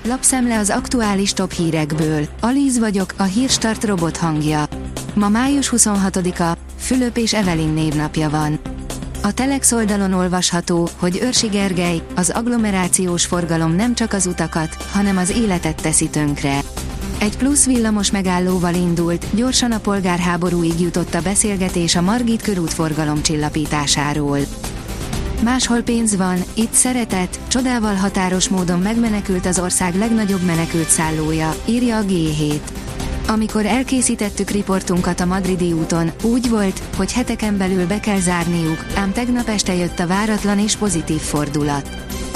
lapszemle az aktuális top hírekből. Alíz vagyok, a Hírstart robot hangja. Ma május 26-a, Fülöp és Evelyn névnapja van. A Telex oldalon olvasható, hogy Őrsi Gergely, az agglomerációs forgalom nem csak az utakat, hanem az életet teszi tönkre. Egy plusz villamos megállóval indult, gyorsan a polgárháborúig jutott a beszélgetés a Margit körút forgalomcsillapításáról. Máshol pénz van, itt szeretet, csodával határos módon megmenekült az ország legnagyobb menekültszállója, írja a G7. Amikor elkészítettük riportunkat a madridi úton, úgy volt, hogy heteken belül be kell zárniuk, ám tegnap este jött a váratlan és pozitív fordulat.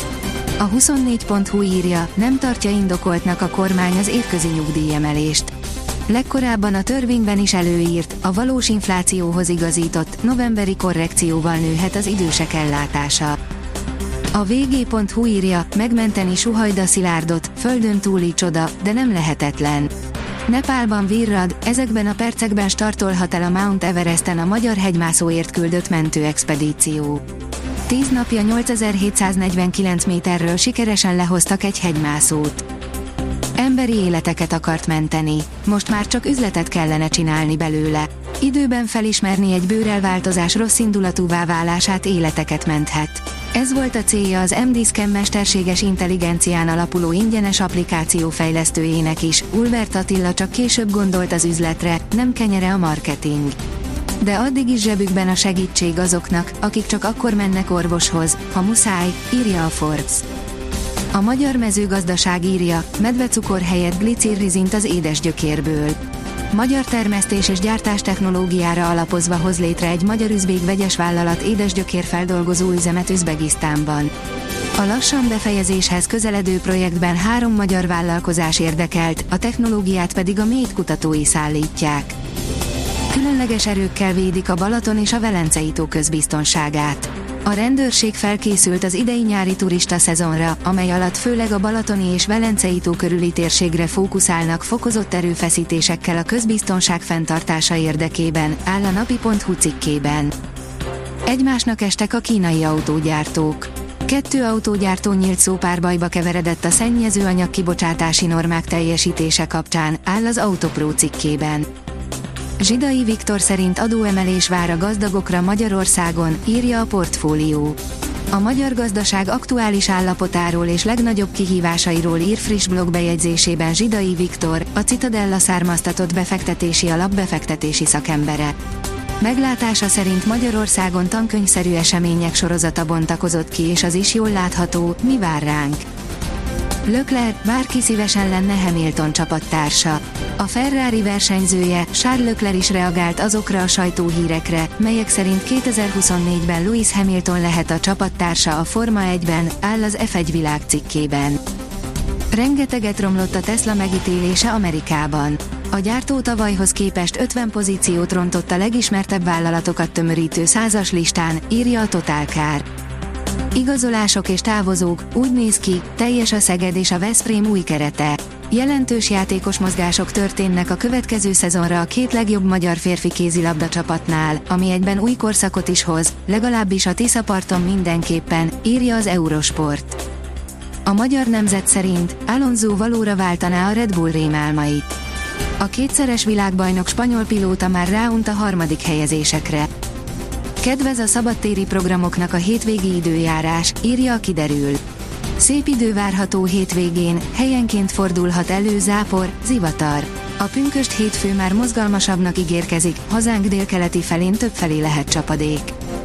A 24.hu írja, nem tartja indokoltnak a kormány az évközi nyugdíjemelést. Legkorábban a törvényben is előírt, a valós inflációhoz igazított, novemberi korrekcióval nőhet az idősek ellátása. A vg.hu írja, megmenteni Suhajda Szilárdot, földön túli csoda, de nem lehetetlen. Nepálban virrad, ezekben a percekben startolhat el a Mount Everesten a magyar hegymászóért küldött mentőexpedíció. 10 napja 8749 méterről sikeresen lehoztak egy hegymászót. Emberi életeket akart menteni, most már csak üzletet kellene csinálni belőle. Időben felismerni egy bőrelváltozás rosszindulatúvá válását életeket menthet. Ez volt a célja az MD-Scan mesterséges intelligencián alapuló ingyenes applikáció fejlesztőjének is, Ulbert Attila csak később gondolt az üzletre, nem kenyere a marketing. De addig is zsebükben a segítség azoknak, akik csak akkor mennek orvoshoz, ha muszáj, írja a Forbes. A magyar mezőgazdaság írja, medvecukor helyett glicirrizint az édesgyökérből. Magyar termesztés és gyártás technológiára alapozva hoz létre egy magyar-üzbég vegyes vállalat édesgyökérfeldolgozó üzemet Üzbegisztánban. A lassan befejezéshez közeledő projektben 3 magyar vállalkozás érdekelt, a technológiát pedig a Made kutatói szállítják. Különleges erőkkel védik a Balaton és a Velencei tó közbiztonságát. A rendőrség felkészült az idei nyári turista szezonra, amely alatt főleg a balatoni és Velencei tó körüli térségre fókuszálnak fokozott erőfeszítésekkel a közbiztonság fenntartása érdekében, áll a napi.hu cikkében. Egymásnak estek a kínai autógyártók. 2 autógyártó nyílt szópárbajba keveredett a szennyezőanyag kibocsátási normák teljesítése kapcsán, áll az Autopro cikkében. Zsidai Viktor szerint adóemelés vár a gazdagokra Magyarországon, írja a Portfólió. A magyar gazdaság aktuális állapotáról és legnagyobb kihívásairól ír friss blogbejegyzésében Zsidai Viktor, a Citadella származtatott befektetési alap befektetési szakembere. Meglátása szerint Magyarországon tankönyvszerű események sorozata bontakozott ki, és az is jól látható, mi vár ránk. Leclerc, bárki szívesen lenne Hamilton csapattársa. A Ferrari versenyzője, Charles Leclerc is reagált azokra a sajtóhírekre, melyek szerint 2024-ben Lewis Hamilton lehet a csapattársa a Forma 1-ben, áll az F1 világ cikkében. Rengeteget romlott a Tesla megítélése Amerikában. A gyártó tavalyhoz képest 50 pozíciót rontott a legismertebb vállalatokat tömörítő 100-as listán, írja a Total Car. Igazolások és távozók, úgy néz ki, teljes a Szeged és a Veszprém új kerete. Jelentős játékos mozgások történnek a következő szezonra a 2 legjobb magyar férfi kézilabda csapatnál, ami egyben új korszakot is hoz, legalábbis a Tiszaparton mindenképpen, írja az Eurosport. A Magyar Nemzet szerint Alonso valóra váltaná a Red Bull rémálmait. A 2-szeres világbajnok spanyol pilóta már ráunt a 3. helyezésekre. Kedvez a szabadtéri programoknak a hétvégi időjárás, írja a Kiderül. Szép idő várható hétvégén, helyenként fordulhat elő zápor, zivatar. A pünkösd hétfő már mozgalmasabbnak ígérkezik, hazánk délkeleti felén többfelé lehet csapadék.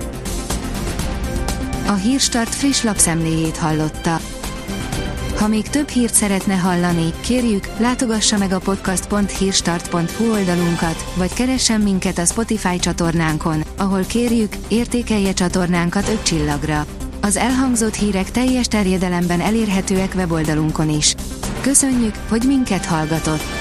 A Hírstart friss lapszemléjét hallotta. Ha még több hírt szeretne hallani, kérjük, látogassa meg a podcast.hírstart.hu oldalunkat, vagy keressen minket a Spotify csatornánkon, ahol kérjük, értékelje csatornánkat 5 csillagra. Az elhangzott hírek teljes terjedelemben elérhetőek weboldalunkon is. Köszönjük, hogy minket hallgatott!